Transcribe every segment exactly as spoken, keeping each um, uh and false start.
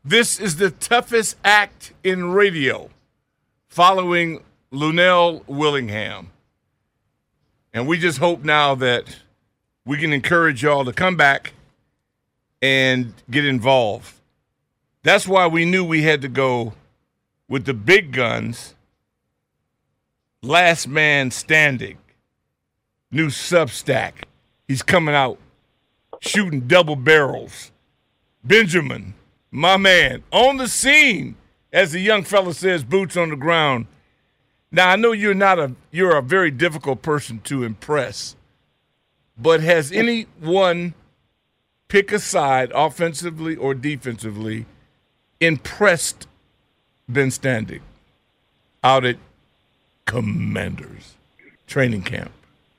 This is the toughest act in radio, following Luenell Willingham. And we just hope now that we can encourage y'all to come back and get involved. That's why we knew we had to go with the big guns. Last Man Standing, new Substack. He's coming out shooting double barrels. Benjamin, my man, on the scene, as the young fella says, boots on the ground. Now, I know you're not a you're a very difficult person to impress, but has anyone, pick a side, offensively or defensively, impressed Ben Standing out at Commanders training camp?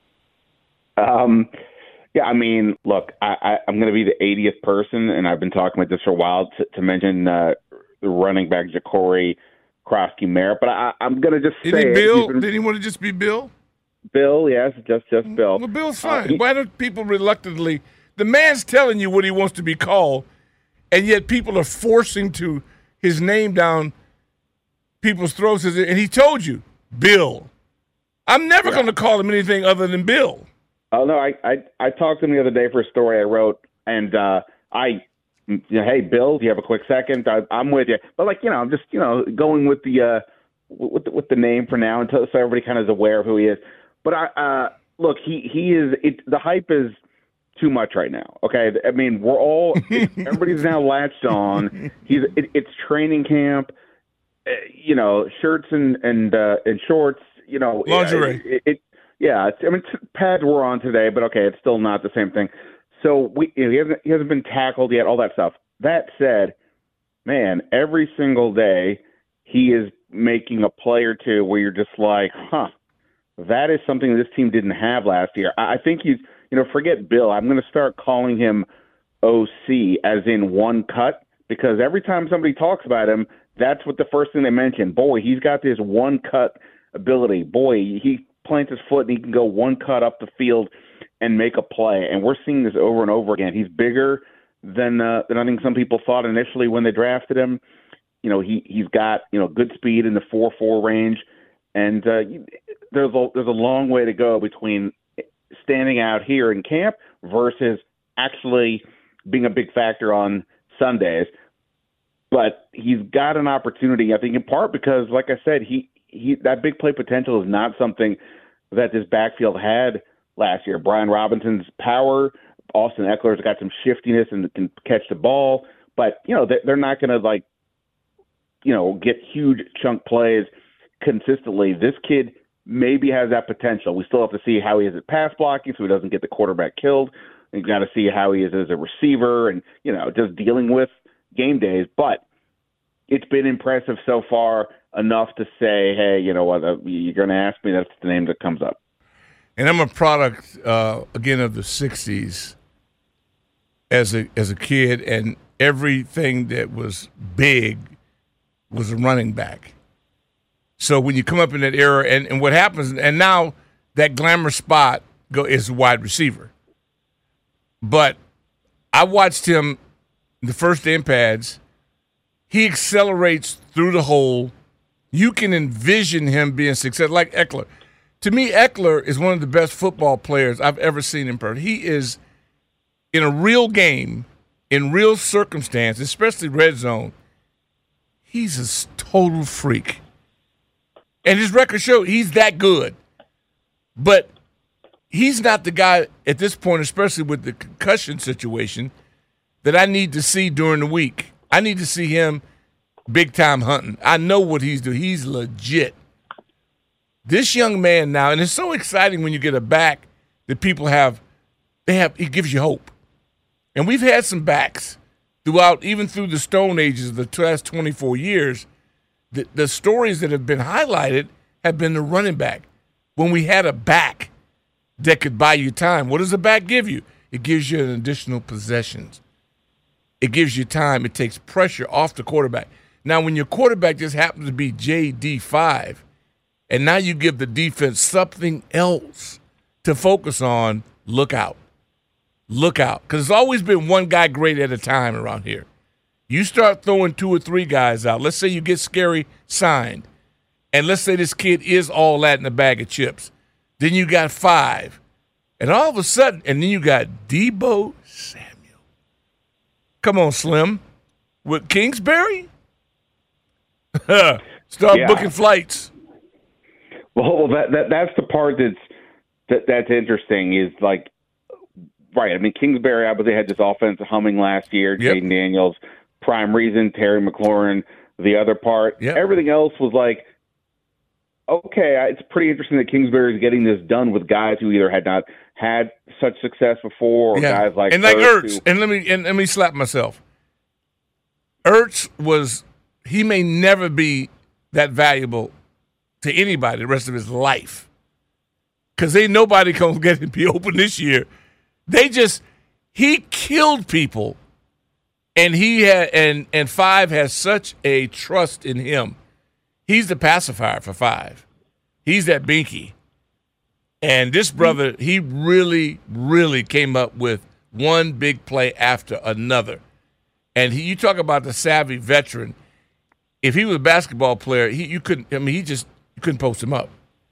Um, yeah, I mean, look, I, I, I'm going to be the eightieth person, and I've been talking about this for a while, to, to mention uh, the running back Jacory Krosky Merritt, but I, I'm going to just Did say he Bill? Been, Did he want to just be Bill? Bill, yes, just just Bill. Well, Bill's fine. Uh, he, Why don't people reluctantly? The man's telling you what he wants to be called, and yet people are forcing to his name down people's throats, and he told you, Bill. I'm never yeah. going to call him anything other than Bill. Oh, no, I, I, I talked to him the other day for a story I wrote, and uh, I, you know, hey, Bill, do you have a quick second? I, I'm with you. But, like, you know, I'm just, you know, going with the uh, with, the, with the name for now until so everybody kind of is aware of who he is. But, I uh, look, he, he is it, – the hype is too much right now, okay? I mean, we're all – everybody's now latched on. He's it, It's training camp, uh, you know, shirts and, and, uh, and shorts, you know. Lingerie. It, it, Yeah, it's, I mean, pads were on today, but okay, it's still not the same thing. So we, you know, he hasn't he hasn't been tackled yet, all that stuff. That said, man, every single day he is making a play or two where you're just like, huh, that is something this team didn't have last year. I, I think he's, you know, forget Bill. I'm going to start calling him O C, as in one cut, because every time somebody talks about him, that's what the first thing they mention. Boy, he's got this one cut ability. Boy, he plants his foot and he can go one cut up the field and make a play. And we're seeing this over and over again. He's bigger than uh, than I think some people thought initially when they drafted him. You know, he he's got, you know, good speed in the four four range, and uh, there's a there's a long way to go between standing out here in camp versus actually being a big factor on Sundays. But he's got an opportunity, I think, in part because, like I said, he. He, that big play potential is not something that this backfield had last year. Brian Robinson's power, Austin Eckler's got some shiftiness and can catch the ball, but you know they're not going to like, you know, get huge chunk plays consistently. This kid maybe has that potential. We still have to see how he is at pass blocking, so he doesn't get the quarterback killed. We've got to see how he is as a receiver, and you know, just dealing with game days. But it's been impressive so far. Enough to say, hey, you know what, uh, you're going to ask me, that's the name that comes up. And I'm a product, uh, again, of the sixties as a as a kid, and everything that was big was a running back. So when you come up in that era, and, and what happens, and now that glamour spot go is a wide receiver. But I watched him the first day in pads. He accelerates through the hole. You can envision him being successful, like Eckler. To me, Eckler is one of the best football players I've ever seen in person. He is, in a real game, in real circumstance, especially red zone, he's a total freak. And his record shows he's that good. But he's not the guy at this point, especially with the concussion situation, that I need to see during the week. I need to see him big-time hunting. I know what he's doing. He's legit. This young man now, and it's so exciting when you get a back that people have, they have, it gives you hope. And we've had some backs throughout, even through the Stone Ages of the last twenty-four years, the, the stories that have been highlighted have been the running back. When we had a back that could buy you time, what does a back give you? It gives you an additional possessions. It gives you time. It takes pressure off the quarterback. Now, when your quarterback just happens to be J D five, and now you give the defense something else to focus on, look out. Look out. Because it's always been one guy great at a time around here. You start throwing two or three guys out. Let's say you get Scary signed, and let's say this kid is all that in a bag of chips. Then you got five. And all of a sudden, and then you got Deebo Samuel. Come on, Slim. With Kingsbury? Start yeah. booking flights. Well, that, that that's the part that's that, that's interesting is like, right, I mean, Kingsbury obviously had this offense humming last year, Yep. Jaden Daniels, prime reason, Terry McLaurin, the other part. Yep. Everything else was like, okay, it's pretty interesting that Kingsbury is getting this done with guys who either had not had such success before or Yeah. guys like and like Ertz Ertz. who- And let me and let me slap myself. Ertz was he may never be that valuable to anybody the rest of his life. Because ain't nobody gonna get him be open this year. They just he killed people, and he had and and Five has such a trust in him. He's the pacifier for Five. He's that binky. And this brother, he really, really came up with one big play after another. And he, you talk about the savvy veteran. If he was a basketball player, he you couldn't. I mean, he just you couldn't post him up.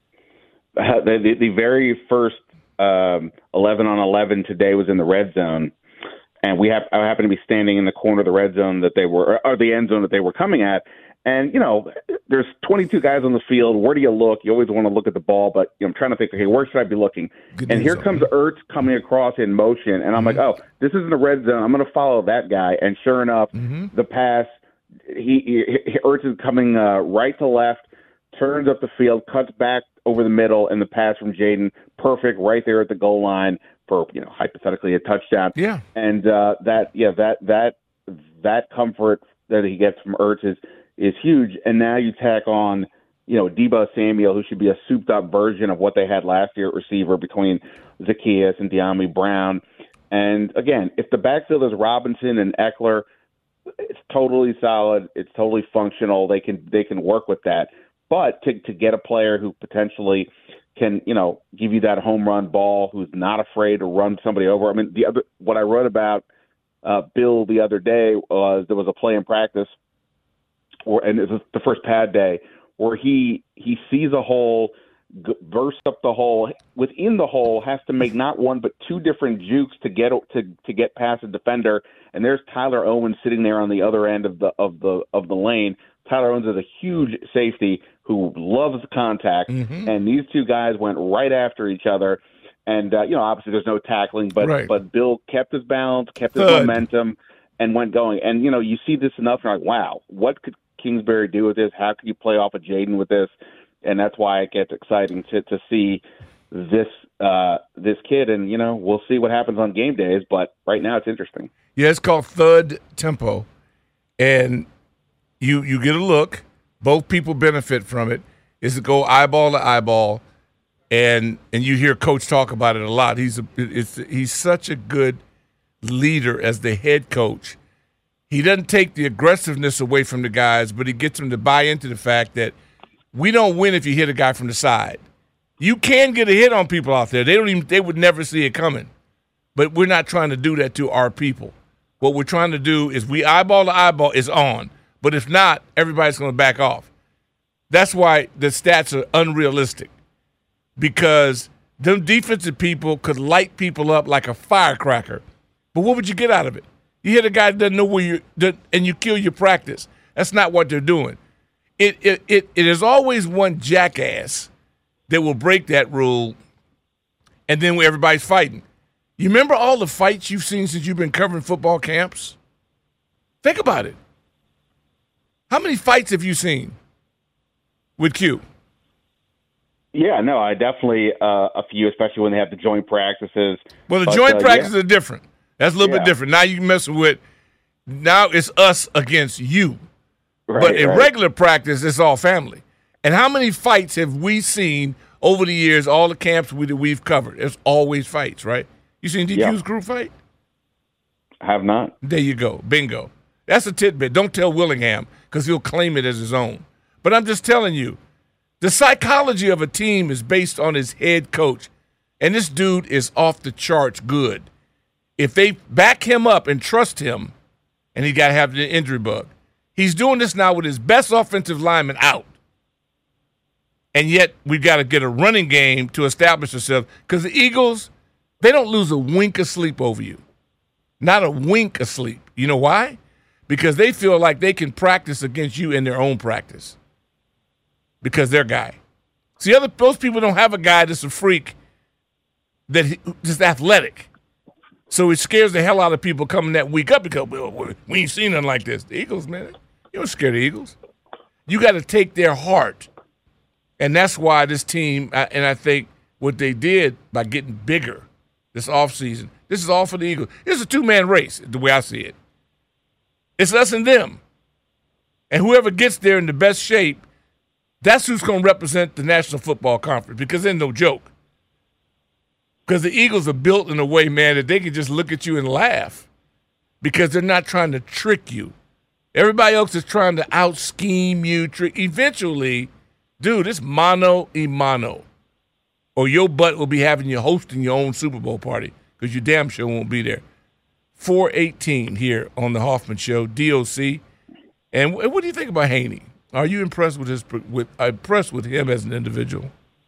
Uh, the, the, the very first um, eleven on eleven today was in the red zone, and we have I happened to be standing in the corner of the red zone that they were, or the end zone that they were coming at. And you know, there's twenty-two guys on the field. Where do you look? You always want to look at the ball, but you know, I'm trying to think. Okay, where should I be looking? Good and news, here though. comes Ertz coming across in motion, and I'm Mm-hmm. like, oh, this isn't the red zone. I'm going to follow that guy. And sure enough, Mm-hmm. the pass. He, he Ertz is coming uh, right to left, turns up the field, cuts back over the middle, and the pass from Jaden, perfect, right there at the goal line for you know hypothetically a touchdown. Yeah. And uh, that yeah that that that comfort that he gets from Ertz is is huge. And now you tack on you know Deebo Samuel, who should be a souped up version of what they had last year at receiver between Zacchaeus and De'Ami Brown. And again, if the backfield is Robinson and Eckler, it's totally solid. It's totally functional. They can they can work with that. But to to get a player who potentially can you know give you that home run ball, who's not afraid to run somebody over. I mean, the other what I wrote about uh, Bill the other day was there was a play in practice, or and it was the first pad day where he he sees a hole, g- bursts up the hole. Within the hole, has to make not one but two different jukes to get to to get past a defender. And there's Tyler Owens sitting there on the other end of the of the of the lane. Tyler Owens is a huge safety who loves contact, Mm-hmm. and these two guys went right after each other. And uh, you know, obviously, there's no tackling, but Right. but Bill kept his balance, kept his Thud. momentum, and went going. And you know, you see this enough, and you're like, wow, what could Kingsbury do with this? How could you play off of Jaden with this? And that's why it gets exciting to to see this uh, this kid. And you know, we'll see what happens on game days. But right now, it's interesting. Yeah, it's called Thud Tempo. And you you get a look. Both people benefit from it. Is to go eyeball to eyeball. And and you hear Coach talk about it a lot. He's a, it's, he's such a good leader as the head coach. He doesn't take the aggressiveness away from the guys, but he gets them to buy into the fact that we don't win if you hit a guy from the side. You can get a hit on people out there. They don't even they would never see it coming. But we're not trying to do that to our people. What we're trying to do is we eyeball to eyeball is on. But if not, everybody's going to back off. That's why the stats are unrealistic. Because them defensive people could light people up like a firecracker. But what would you get out of it? You hit a guy that doesn't know where you that, and you kill your practice. That's not what they're doing. It it it, it is always one jackass that will break that rule, and then everybody's fighting. You remember all the fights you've seen since you've been covering football camps? Think about it. How many fights have you seen with Q? Yeah, no, I definitely uh, a few, especially when they have the joint practices. Well, the But, joint uh, practices yeah. are different. That's a little Yeah. bit different. Now you messing with, now it's us against you. Right, But in right. regular practice, it's all family. And how many fights have we seen over the years, all the camps we, that we've covered? It's always fights, right? You seen D Q's Yeah. group fight? Have not. There you go. Bingo. That's a tidbit. Don't tell Willingham because he'll claim it as his own. But I'm just telling you, the psychology of a team is based on his head coach. And this dude is off the charts good. If they back him up and trust him, and he got to have the injury bug. He's doing this now with his best offensive lineman out. And yet we've got to get a running game to establish ourselves because the Eagles, they don't lose a wink of sleep over you. Not a wink of sleep. You know why? Because they feel like they can practice against you in their own practice because they're guy. See, other those people don't have a guy that's a freak, that he, just athletic. So it scares the hell out of people coming that week up because well, we ain't seen nothing like this. The Eagles, man, you don't scare the Eagles. You got to take their heart. And that's why this team, and I think what they did by getting bigger this offseason, this is all for the Eagles. It's a two-man race, the way I see it. It's us and them. And whoever gets there in the best shape, that's who's going to represent the National Football Conference because they're no joke. Because the Eagles are built in a way, man, that they can just look at you and laugh because they're not trying to trick you. Everybody else is trying to out-scheme you. Trick. Eventually, dude, it's mano y mano. Or your butt will be having you hosting your own Super Bowl party because you damn sure won't be there. four eighteen here on the Hoffman Show, D O C. And what do you think about Haney? Are you impressed with his with impressed with him as an individual?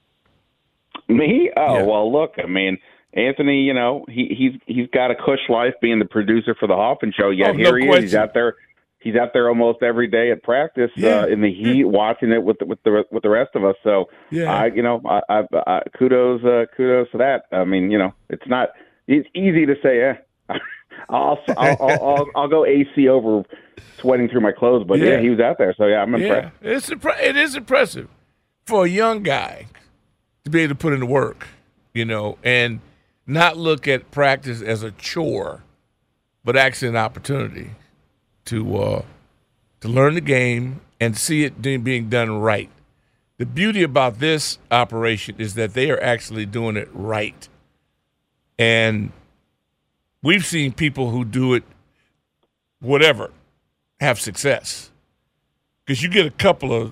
Me? Oh, yeah. Well, look, I mean, Anthony, you know, he he's he's got a cush life being the producer for the Hoffman Show. Yet oh, here no he question. is. He's out there. He's out there almost every day at practice yeah. uh, in the heat, watching it with the, with the with the rest of us. So, yeah. I, you know, I, I, I kudos uh, kudos to that. I mean, you know, it's not it's easy to say, eh. I'll, I'll, I'll, I'll I'll go A C over sweating through my clothes, but yeah, yeah he was out there, so yeah, I'm impressed. Yeah, it's impre- it is impressive for a young guy to be able to put in the work, you know, and not look at practice as a chore, but actually an opportunity to uh, to learn the game and see it being done right. The beauty about this operation is that they are actually doing it right, and we've seen people who do it, whatever, have success. Because you get a couple of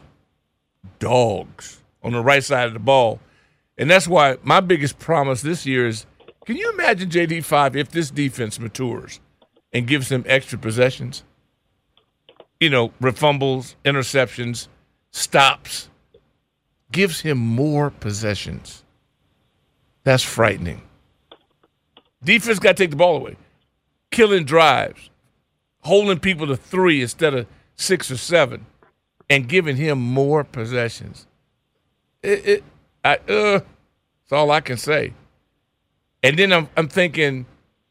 dogs on the right side of the ball. And that's why my biggest promise this year is, can you imagine, J D five, if this defense matures and gives them extra possessions? You know, fumbles, interceptions, stops. Gives him more possessions. That's frightening. Defense got to take the ball away. Killing drives. Holding people to three instead of six or seven. And giving him more possessions. It, it, I, uh, that's all I can say. And then I'm, I'm thinking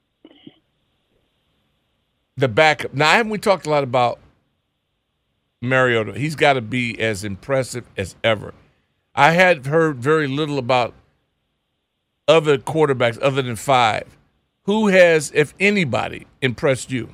the backup. Now, haven't we talked a lot about Mariota? He's got to be as impressive as ever. I had heard very little about other quarterbacks other than five. Who has, if anybody, impressed you?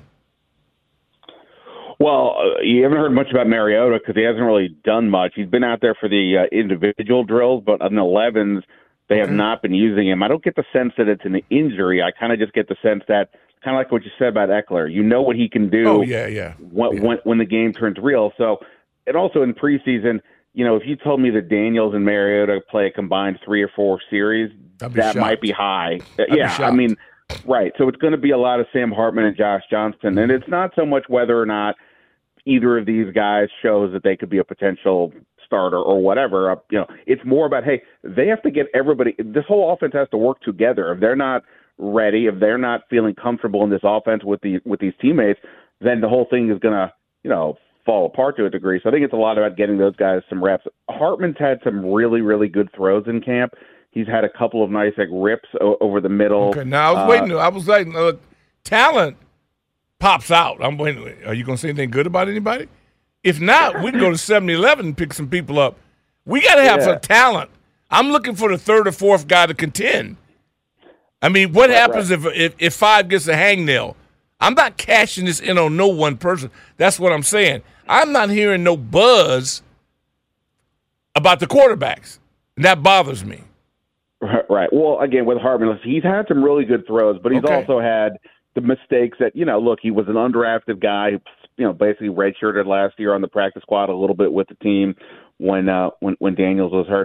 Well, uh, you haven't heard much about Mariota because he hasn't really done much. He's been out there for the uh, individual drills, but on the elevens, they have mm-hmm. not been using him. I don't get the sense that it's an injury. I kind of just get the sense that, kind of like what you said about Eckler, you know what he can do oh, yeah, yeah. When, yeah. when, when the game turns real. So, and also in preseason, you know, if you told me that Daniels and Mariota play a combined three or four series, that shocked. Might be high. I'd yeah, be I mean, right. So it's going to be a lot of Sam Hartman and Josh Johnston, and it's not so much whether or not either of these guys shows that they could be a potential starter or whatever. Uh, you know, it's more about, hey, they have to get everybody. This whole offense has to work together. If they're not ready, if they're not feeling comfortable in this offense with the with these teammates, then the whole thing is going to, you know, fall apart to a degree. So I think it's a lot about getting those guys some reps. Hartman's had some really, really good throws in camp. He's had a couple of nice like rips o- over the middle. Okay, now I was uh, waiting. I was like, uh, talent pops out. I'm waiting. Are you going to say anything good about anybody? If not, we can go to seven eleven and pick some people up. We got to have yeah. some talent. I'm looking for the third or fourth guy to contend. I mean, what right, happens right. If, if if five gets a hangnail? I'm not cashing this in on no one person. That's what I'm saying. I'm not hearing no buzz about the quarterbacks. And that bothers me. Right. Well, again, with Hartman, he's had some really good throws, but he's okay. also had the mistakes that, you know, look, he was an undrafted guy, you know, basically redshirted last year on the practice squad a little bit with the team when uh, when, when Daniels was hurt.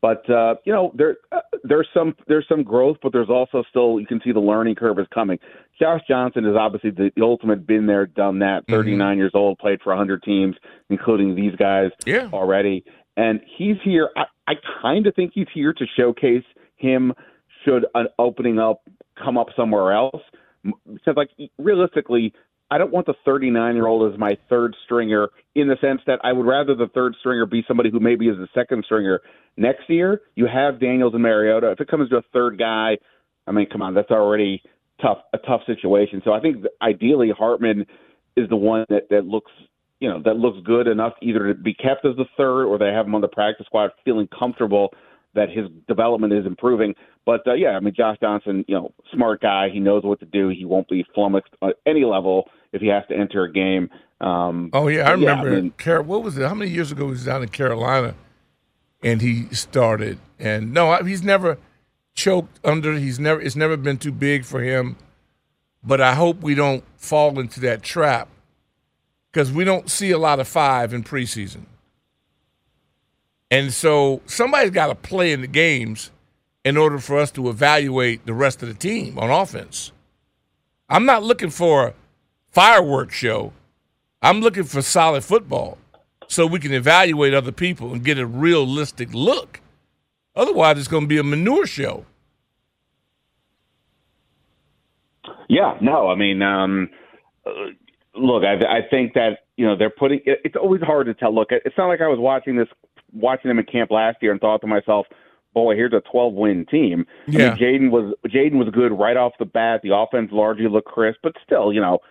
But uh, you know, there uh, there's some there's some growth, but there's also still you can see the learning curve is coming. Josh Johnson is obviously the, the ultimate been there, done that. thirty-nine mm-hmm. years old, played for one hundred teams, including these guys yeah. already, and he's here. I, I kind of think he's here to showcase him. Should an opening up come up somewhere else? Because, like, realistically, I don't want the thirty-nine-year-old as my third stringer in the sense that I would rather the third stringer be somebody who maybe is the second stringer next year. You have Daniels and Mariota. If it comes to a third guy, I mean, come on, that's already tough, a tough situation. So I think ideally Hartman is the one that, that looks, you know, that looks good enough either to be kept as the third or they have him on the practice squad feeling comfortable that his development is improving. But, uh, yeah, I mean, Josh Johnson, you know, smart guy. He knows what to do. He won't be flummoxed at any level if he has to enter a game. Um, oh, yeah, I remember. Yeah, I mean, Car- what was it? How many years ago he was down in Carolina and he started? And, no, he's never choked under. He's never. It's never been too big for him. But I hope we don't fall into that trap because we don't see a lot of five in preseason. And so somebody's got to play in the games in order for us to evaluate the rest of the team on offense. I'm not looking for a fireworks show. I'm looking for solid football so we can evaluate other people and get a realistic look. Otherwise, it's going to be a manure show. Yeah, no, I mean, um, look, I, I think that, you know, they're putting – it's always hard to tell. Look, it's not like I was watching this – watching them in camp last year and thought to myself, boy, here's a twelve-win team. Yeah. I mean, Jaden was Jaden was good right off the bat. The offense largely looked crisp, but still, you know,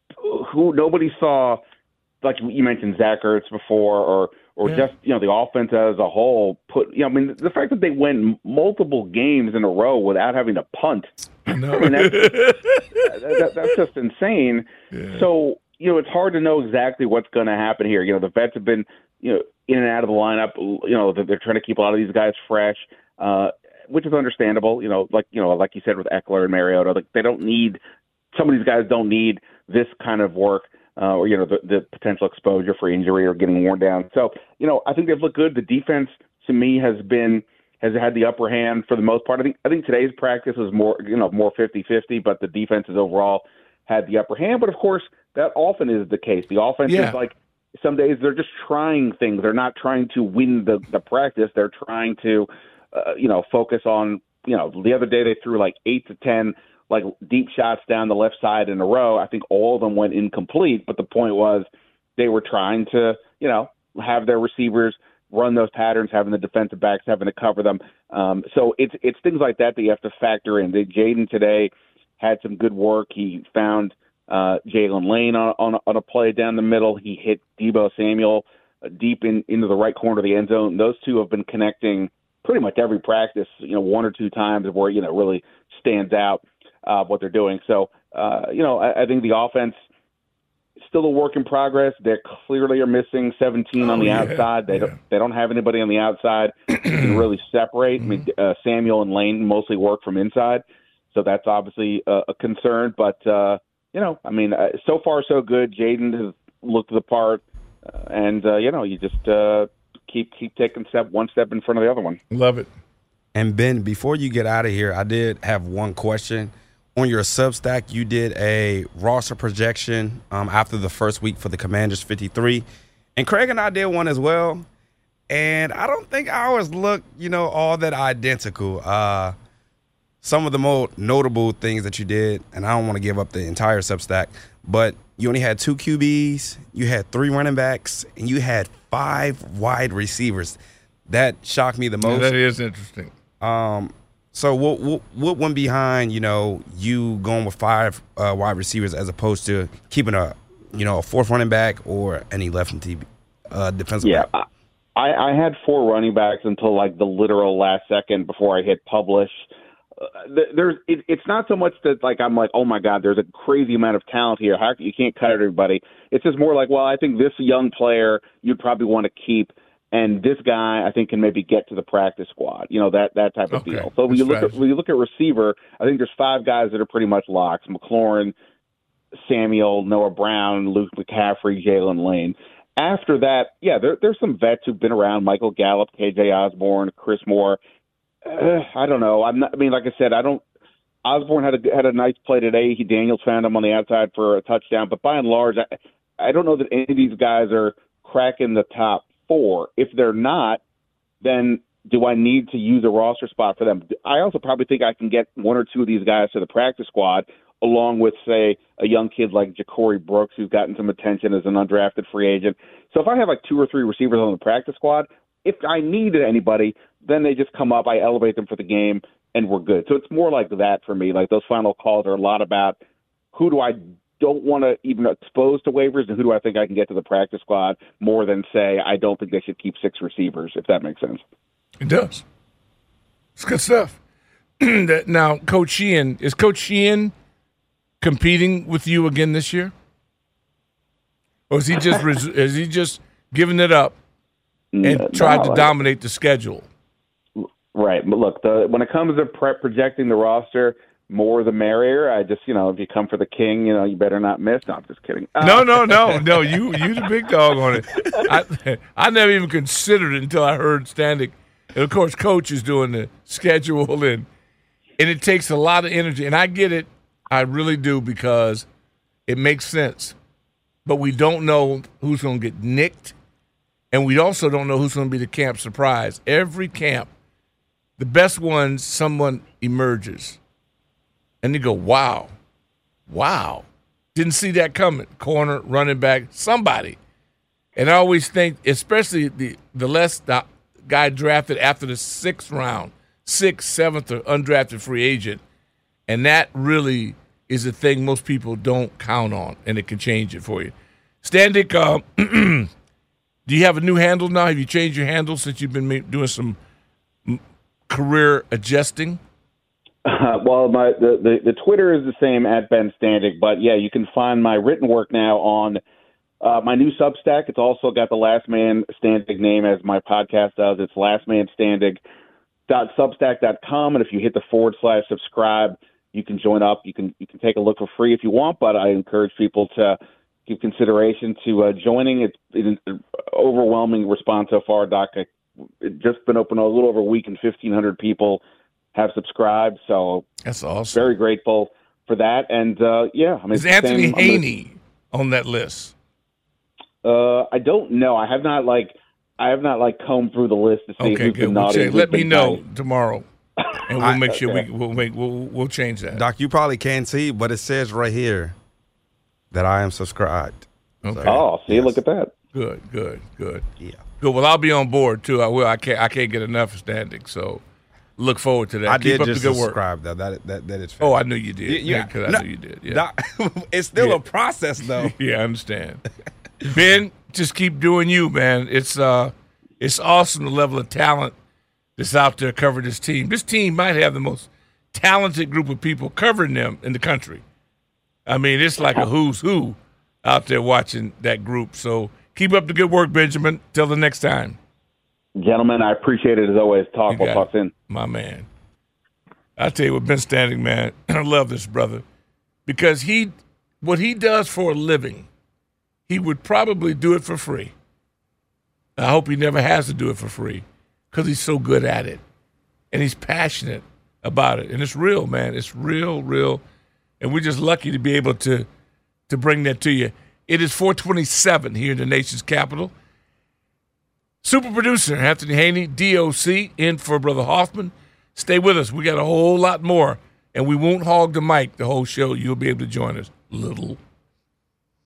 who nobody saw, like you mentioned Zach Ertz before, or or yeah. just, you know, the offense as a whole put, you know, I mean, the fact that they went multiple games in a row without having to punt, no. I mean, that's, that, that's just insane. Yeah. So, you know, it's hard to know exactly what's going to happen here. You know, the vets have been, you know, in and out of the lineup. You know, they're trying to keep a lot of these guys fresh, uh, which is understandable. You know, like you know, like you said with Eckler and Mariota, like they don't need some of these guys don't need this kind of work, uh, or you know, the, the potential exposure for injury or getting worn down. So, you know, I think they've looked good. The defense to me has been has had the upper hand for the most part. I think I think today's practice was more you know more fifty-fifty, but the defense has overall had the upper hand. But of course, that often is the case. The offense yeah. is like. Some days they're just trying things. They're not trying to win the, the practice. They're trying to, uh, you know, focus on, you know, the other day they threw like eight to ten, like deep shots down the left side in a row. I think all of them went incomplete. But the point was they were trying to, you know, have their receivers run those patterns, having the defensive backs having to cover them. Um, so it's it's things like that that you have to factor in. Jaden today had some good work. He found Uh, Jalen Lane on, on, on a play down the middle. He hit Deebo Samuel uh, deep in into the right corner of the end zone. Those two have been connecting pretty much every practice, you know, one or two times where, you know, really stands out uh, what they're doing. So, uh, you know, I, I think the offense is still a work in progress. They clearly are missing seventeen oh, on the yeah, outside. They, yeah. don't, they don't have anybody on the outside who can really separate. Mm-hmm. I mean, uh, Samuel and Lane mostly work from inside. So that's obviously a, a concern. But, uh, you know, I mean, uh, so far so good. Jaden has looked the part, uh, and uh, you know, you just uh, keep keep taking step one step in front of the other one. Love it. And Ben, before you get out of here, I did have one question. On your Substack, you did a roster projection um, after the first week for the Commanders fifty-three, and Craig and I did one as well. And I don't think ours look, you know, all that identical. Uh, Some of the more notable things that you did, and I don't want to give up the entire Substack, but you only had two Q Bs, you had three running backs, and you had five wide receivers. That shocked me the most. Yeah, that is interesting. Um, so what, what what went behind, you know, you going with five uh, wide receivers as opposed to keeping a, you know, a fourth running back or any left-handed uh, defensive yeah, back? I, I had four running backs until like the literal last second before I hit publish. Uh, there's it, it's not so much that like I'm like, oh my God, there's a crazy amount of talent here. How you can't cut everybody. It's just more like, well, I think this young player you'd probably want to keep, and this guy I think can maybe get to the practice squad. You know, that that type of okay. deal. So when That's you look fast. at when you look at receiver, I think there's five guys that are pretty much locks: McLaurin, Samuel, Noah Brown, Luke McCaffrey, Jalen Lane. after that, yeah, there, there's some vets who've been around: Michael Gallup, K J Osborne, Chris Moore. Uh, I don't know. I'm not. I mean, like I said, I don't. Osborne had a had a nice play today. He Daniels found him on the outside for a touchdown. But by and large, I, I don't know that any of these guys are cracking the top four. If they're not, then do I need to use a roster spot for them? I also probably think I can get one or two of these guys to the practice squad, along with, say, a young kid like Ja'Cory Brooks, who's gotten some attention as an undrafted free agent. So if I have like two or three receivers on the practice squad, if I needed anybody, then they just come up, I elevate them for the game, and we're good. So it's more like that for me. Like those final calls are a lot about who do I don't want to even expose to waivers and who do I think I can get to the practice squad, more than say I don't think they should keep six receivers, if that makes sense. It does. It's good stuff. Now, Coach Sheehan, is Coach Sheehan competing with you again this year? Or is he just res- is he just giving it up and No, tried to like- dominate the schedule? Right. But look, the, when it comes to pre- projecting the roster, more the merrier. I just, you know, if you come for the king, you know, you better not miss. No, I'm just kidding. Uh, No, no, no, no. You you the big dog on it. I I never even considered it until I heard Standig. And of course, Coach is doing the schedule, and and it takes a lot of energy. And I get it. I really do, because it makes sense. But we don't know who's going to get nicked, and we also don't know who's going to be the camp surprise. Every camp, the best ones, someone emerges. And you go, wow, wow. Didn't see that coming. Corner, running back, somebody. And I always think, especially the, the less the guy drafted after the sixth round, sixth, seventh, or undrafted free agent, and that really is a thing most people don't count on, and it can change it for you. Standig, uh, do you have a new handle now? Have you changed your handle since you've been ma- doing some m- career adjusting? Uh, well, my the, the, the Twitter is the same, at Ben Standig, but yeah, you can find my written work now on uh, my new Substack. It's also got the Last Man Standig name, as my podcast does. It's lastmanstandig dot substack dot com, and if you hit the forward slash subscribe, you can join up. You can you can take a look for free if you want, but I encourage people to give consideration to uh, joining. It's, it's an overwhelming response so far, Doc. It's just been open a little over a week, and fifteen hundred people have subscribed, so That's awesome. very grateful for that. And uh, yeah, I mean, Is Anthony same- Haney on that list? Uh, I don't know. I have not like I have not like combed through the list to see Okay, who's good. been We'll naughty. check. and Let who's me been know nice. tomorrow, and we'll I- make sure okay. we we'll make we'll we'll change that. Doc, you probably can't see, but it says right here that I am subscribed. Okay. Oh, see, Yes. look at that. Good, good, good, Yeah. good. Well, I'll be on board too. I will. I can't. I can't get enough of Standing. So look forward to that. I Keep did up just the good work. subscribe, though. That, that, that is fair. Oh, I knew you did. Y- Yeah, because I no, knew you did. Yeah, Doc, it's still Yeah. a process, though. yeah, I understand. Ben, just keep doing you, man. It's uh, it's awesome the level of talent that's out there covering this team. This team might have the most talented group of people covering them in the country. I mean, it's like a who's who out there watching that group. So keep up the good work, Benjamin. Till the next time. Gentlemen, I appreciate it as always. Talk. You We'll got talk it. soon. My man. I tell you what, Ben Standing, man, I love this brother because he, what he does for a living, he would probably do it for free. I hope he never has to do it for free because he's so good at it and he's passionate about it. And it's real, man. It's real, real. And we're just lucky to be able to, to bring that to you. It is four twenty-seven here in the nation's capital. Super producer Anthony Haney, D O C, in for Brother Hoffman. Stay with us. We got a whole lot more, and we won't hog the mic the whole show. You'll be able to join us a little